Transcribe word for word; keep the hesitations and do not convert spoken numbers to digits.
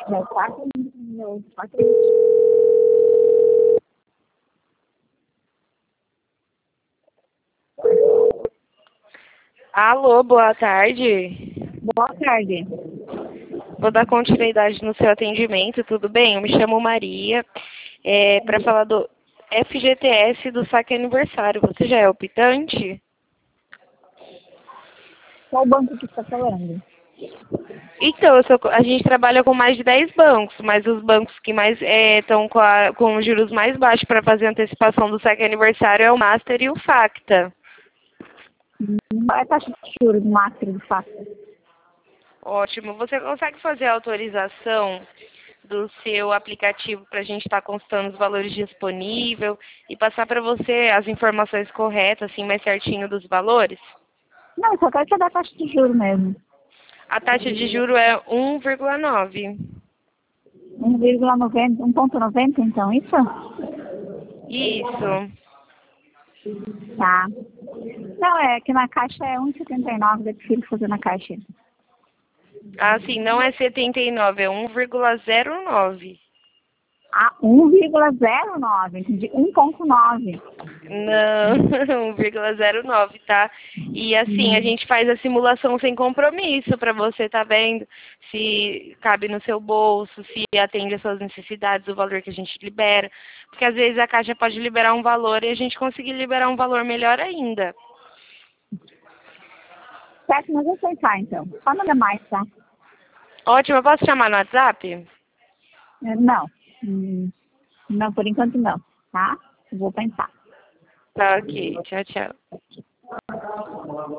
Meu quarto, meu quarto. Alô, boa tarde. Boa tarde. Vou dar continuidade no seu atendimento, tudo bem? Eu me chamo Maria, é, para falar do F G T S do saque aniversário. Você já é optante? Qual banco que está falando? Então, eu sou- a gente trabalha com mais de dez bancos, mas os bancos que mais estão com, a- com os juros mais baixos para fazer antecipação do saque aniversário é o Master e o Facta. Qual é a taxa de juros do Master de fato? Ótimo. Você consegue fazer a autorização do seu aplicativo para a gente estar consultando os valores disponíveis e passar para você as informações corretas, assim, mais certinho dos valores? Não, eu só quero saber a taxa de juros mesmo. A taxa de juro é um vírgula nove. um vírgula noventa, um ponto noventa, então, isso? Isso. Tá. Não, é que na caixa é um vírgula setenta e nove, eu prefiro fazer na caixa. Ah, sim, não é setenta e nove, é um vírgula zero nove. Ah, um vírgula zero nove, entendi. um ponto nove. Não, um vírgula zero nove, tá? E assim, a gente faz a simulação sem compromisso para você tá vendo se cabe no seu bolso, se atende às suas necessidades, o valor que a gente libera. Porque às vezes a Caixa pode liberar um valor e a gente conseguir liberar um valor melhor ainda. Certo, mas eu vou pensar, então. Só nada mais, tá? Ótimo, eu posso chamar no WhatsApp? É, Não. Hum, Não, por enquanto não, tá? Eu vou pensar. Tá, ok. Tchau, tchau.